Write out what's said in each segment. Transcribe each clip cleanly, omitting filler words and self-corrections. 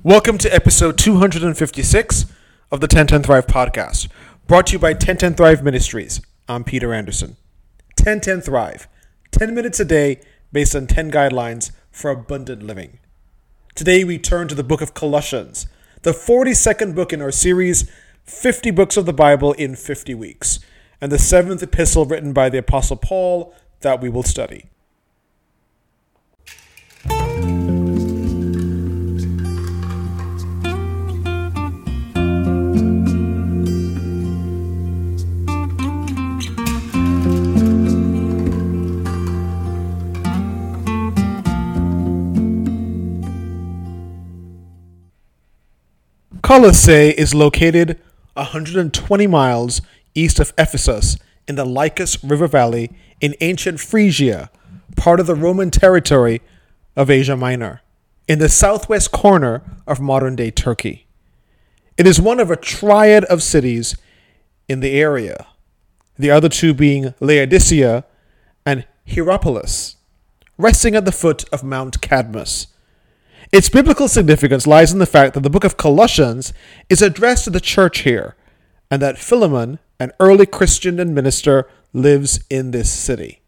Welcome to episode 256 of the 1010 Thrive podcast, brought to you by 1010 Thrive Ministries. I'm Peter Anderson. 1010 Thrive, 10 minutes a day based on 10 guidelines for abundant living. Today we turn to the book of Colossians, the 42nd book in our series, 50 books of the Bible in 50 weeks, and the 7th epistle written by the Apostle Paul that we will study. Colossae is located 120 miles east of Ephesus in the Lycus River Valley in ancient Phrygia, part of the Roman territory of Asia Minor, in the southwest corner of modern-day Turkey. It is one of a triad of cities in the area, the other two being Laodicea and Hierapolis, resting at the foot of Mount Cadmus. Its biblical significance lies in the fact that the book of Colossians is addressed to the church here, and that Philemon, an early Christian and minister, lives in this city.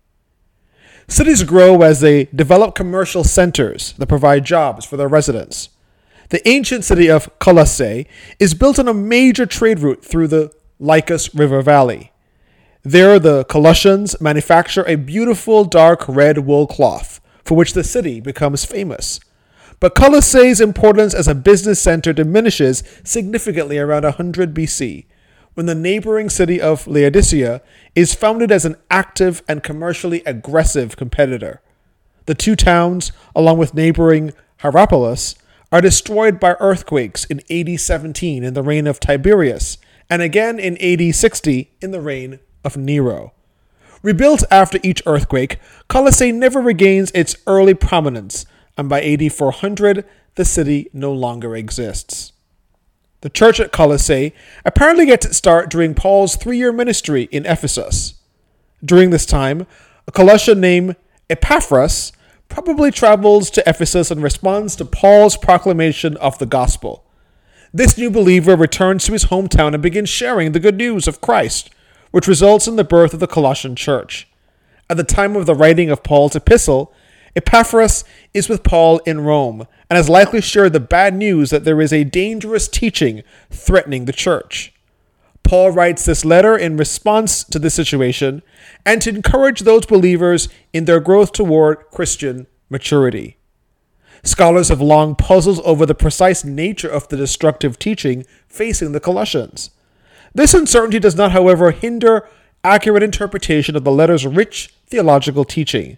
Cities grow as they develop commercial centers that provide jobs for their residents. The ancient city of Colossae is built on a major trade route through the Lycus River Valley. There, the Colossians manufacture a beautiful dark red wool cloth, for which the city becomes famous. But Colossae's importance as a business center diminishes significantly around 100 BC, when the neighboring city of Laodicea is founded as an active and commercially aggressive competitor. The two towns, along with neighboring Hierapolis, are destroyed by earthquakes in AD 17 in the reign of Tiberius, and again in AD 60 in the reign of Nero. Rebuilt after each earthquake, Colossae never regains its early prominence, and by AD 400, the city no longer exists. The church at Colossae apparently gets its start during Paul's 3-year ministry in Ephesus. During this time, a Colossian named Epaphras probably travels to Ephesus and responds to Paul's proclamation of the gospel. This new believer returns to his hometown and begins sharing the good news of Christ, which results in the birth of the Colossian church. At the time of the writing of Paul's epistle, Epaphras is with Paul in Rome and has likely shared the bad news that there is a dangerous teaching threatening the church. Paul writes this letter in response to this situation and to encourage those believers in their growth toward Christian maturity. Scholars have long puzzled over the precise nature of the destructive teaching facing the Colossians. This uncertainty does not, however, hinder accurate interpretation of the letter's rich theological teaching.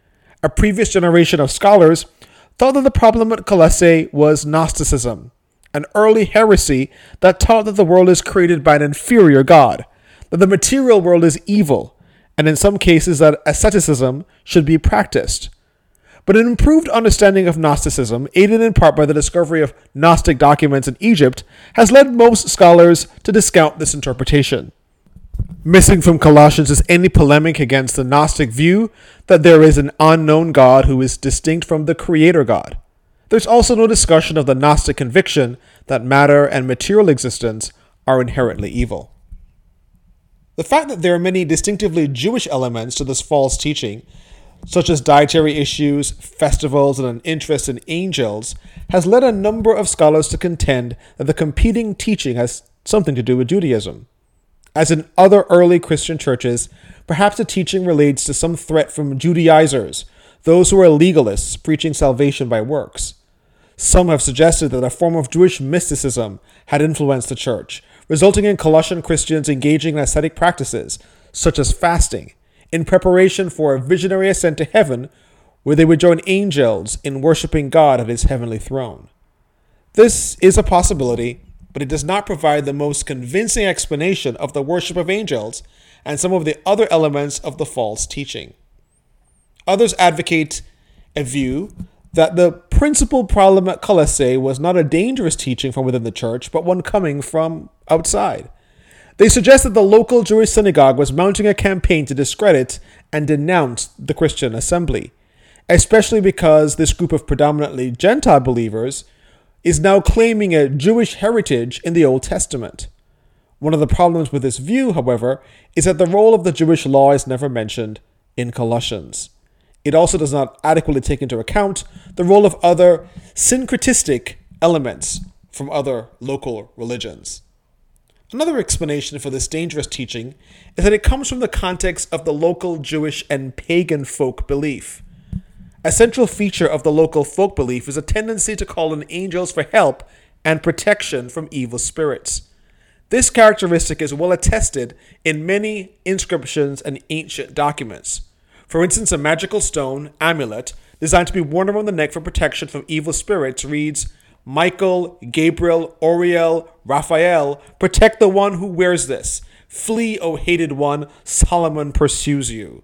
A previous generation of scholars thought that the problem at Colossae was Gnosticism, an early heresy that taught that the world is created by an inferior God, that the material world is evil, and in some cases that asceticism should be practiced. But an improved understanding of Gnosticism, aided in part by the discovery of Gnostic documents in Egypt, has led most scholars to discount this interpretation. Missing from Colossians is any polemic against the Gnostic view that there is an unknown God who is distinct from the Creator God. There's also no discussion of the Gnostic conviction that matter and material existence are inherently evil. The fact that there are many distinctively Jewish elements to this false teaching, such as dietary issues, festivals, and an interest in angels, has led a number of scholars to contend that the competing teaching has something to do with Judaism. As in other early Christian churches, perhaps the teaching relates to some threat from Judaizers, those who are legalists preaching salvation by works. Some have suggested that a form of Jewish mysticism had influenced the church, resulting in Colossian Christians engaging in ascetic practices, such as fasting, in preparation for a visionary ascent to heaven, where they would join angels in worshiping God at his heavenly throne. This is a possibility, but it does not provide the most convincing explanation of the worship of angels and some of the other elements of the false teaching. Others advocate a view that the principal problem at Colossae was not a dangerous teaching from within the church, but one coming from outside. They suggest that the local Jewish synagogue was mounting a campaign to discredit and denounce the Christian assembly, especially because this group of predominantly Gentile believers is now claiming a Jewish heritage in the Old Testament. One of the problems with this view, however, is that the role of the Jewish law is never mentioned in Colossians. It also does not adequately take into account the role of other syncretistic elements from other local religions. Another explanation for this dangerous teaching is that it comes from the context of the local Jewish and pagan folk belief. A central feature of the local folk belief is a tendency to call on angels for help and protection from evil spirits. This characteristic is well attested in many inscriptions and ancient documents. For instance, a magical stone, amulet, designed to be worn around the neck for protection from evil spirits reads, "Michael, Gabriel, Oriel, Raphael, protect the one who wears this. Flee, O hated one, Solomon pursues you."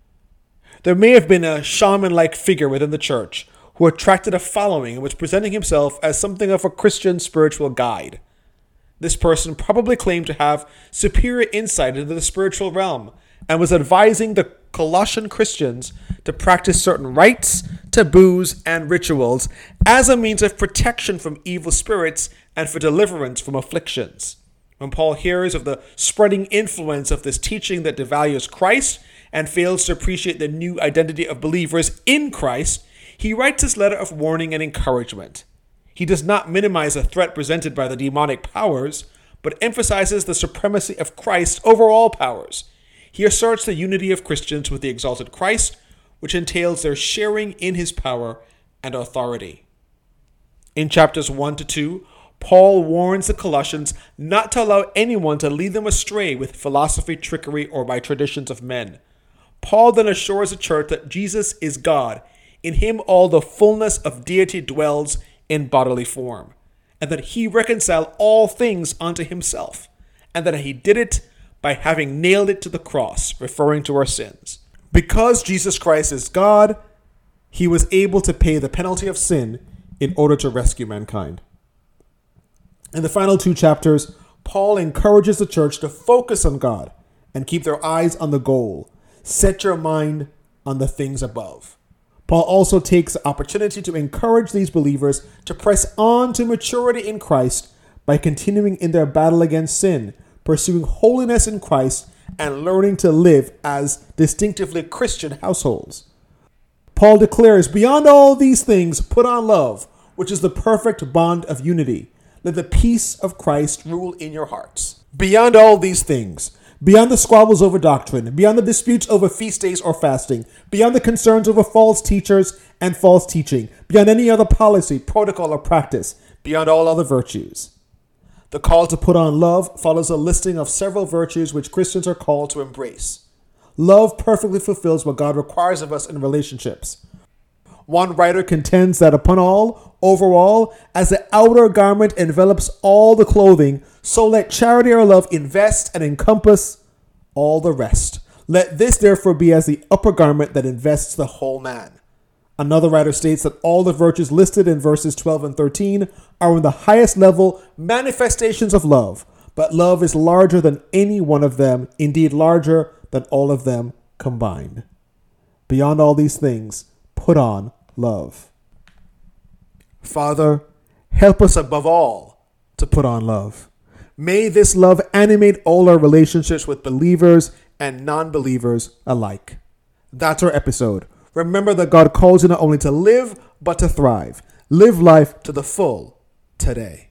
There may have been a shaman-like figure within the church who attracted a following and was presenting himself as something of a Christian spiritual guide. This person probably claimed to have superior insight into the spiritual realm and was advising the Colossian Christians to practice certain rites, taboos, and rituals as a means of protection from evil spirits and for deliverance from afflictions. When Paul hears of the spreading influence of this teaching that devalues Christ and fails to appreciate the new identity of believers in Christ, he writes this letter of warning and encouragement. He does not minimize the threat presented by the demonic powers, but emphasizes the supremacy of Christ over all powers. He asserts the unity of Christians with the exalted Christ, which entails their sharing in his power and authority. In chapters 1 to 2, Paul warns the Colossians not to allow anyone to lead them astray with philosophy, trickery, or by traditions of men. Paul then assures the church that Jesus is God. In him all the fullness of deity dwells in bodily form, and that he reconciled all things unto himself, and that he did it by having nailed it to the cross, referring to our sins. Because Jesus Christ is God, he was able to pay the penalty of sin in order to rescue mankind. In the final 2 chapters, Paul encourages the church to focus on God and keep their eyes on the goal. Set your mind on the things above. Paul also takes the opportunity to encourage these believers to press on to maturity in Christ by continuing in their battle against sin, pursuing holiness in Christ, and learning to live as distinctively Christian households. Paul declares, "Beyond all these things, put on love, which is the perfect bond of unity. Let the peace of Christ rule in your hearts." Beyond all these things, beyond the squabbles over doctrine, beyond the disputes over feast days or fasting, beyond the concerns over false teachers and false teaching, beyond any other policy, protocol, or practice, beyond all other virtues. The call to put on love follows a listing of several virtues which Christians are called to embrace. Love perfectly fulfills what God requires of us in relationships. One writer contends that upon all, overall, as the outer garment envelops all the clothing, so let charity or love invest and encompass all the rest. Let this therefore be as the upper garment that invests the whole man. Another writer states that all the virtues listed in verses 12 and 13 are in the highest level manifestations of love, but love is larger than any one of them, indeed larger than all of them combined. Beyond all these things, put on love. Father, help us above all to put on love. May this love animate all our relationships with believers and non-believers alike. That's our episode. Remember that God calls you not only to live, but to thrive. Live life to the full today.